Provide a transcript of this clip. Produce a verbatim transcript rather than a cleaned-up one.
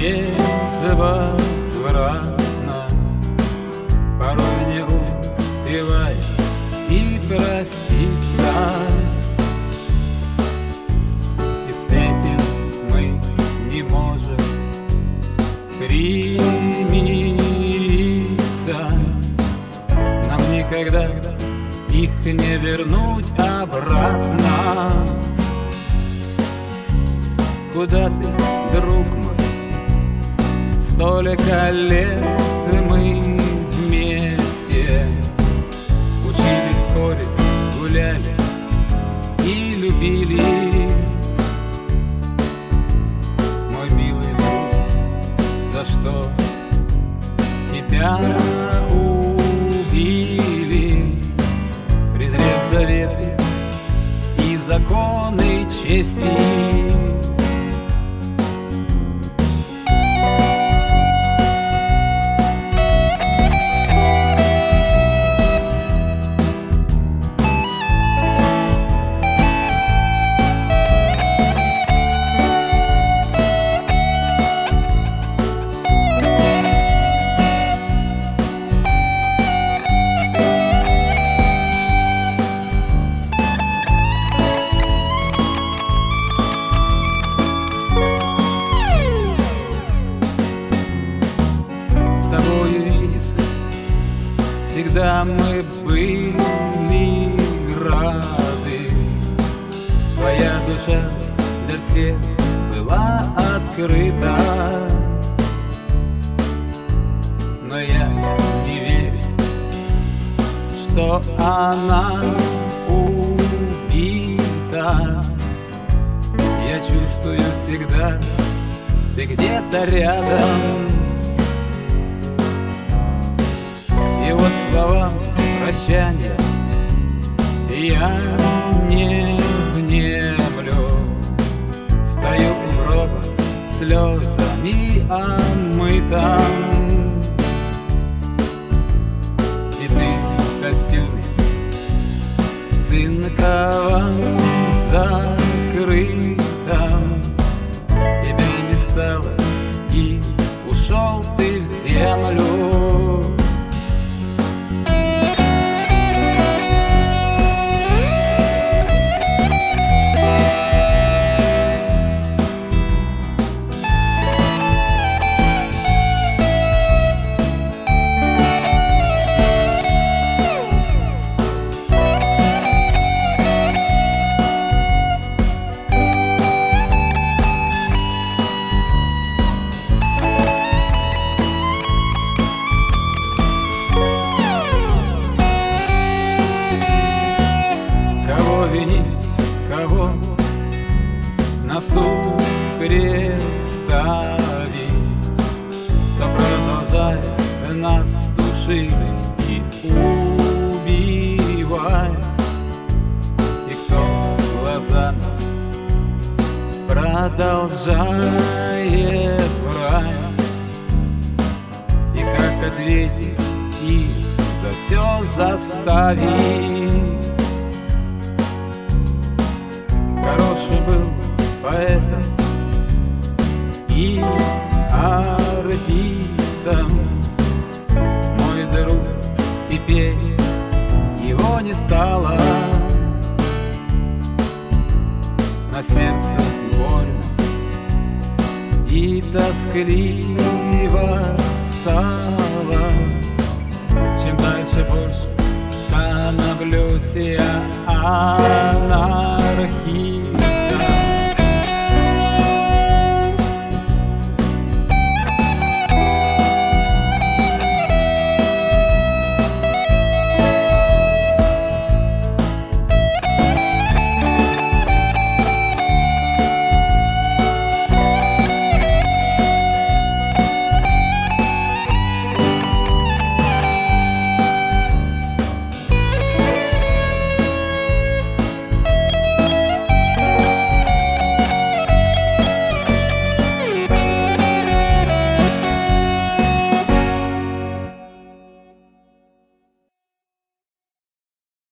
безвозвратно. Порой не успевай и проститься, и с этим мы не можем примириться. Нам никогда их не вернуть обратно. Куда ты, друг мой? Столько лет мы вместе учились, спорить, гуляли и любили. Мой милый друг, за что тебя убили, презрев заветы и законы чести? Всегда мы были рады, твоя душа для всех была открыта. Но я не верю, что она убита. Я чувствую всегда, ты где-то рядом. И вот слова прощания я не внемлю. Стою у гроба слезами омытым, и ты в костюме цинковом закрытом. Тебя не стало, и ушел ты в землю. Винить, кого на суд представить, кто продолжает нас душить и убивать, и кто глазами продолжает врать, и как ответить и за все заставить. Хороший был поэтом и артистом, мой друг, теперь его не стало. На сердце больно и тоскливо стало. Чем дальше больше становлюсь я, она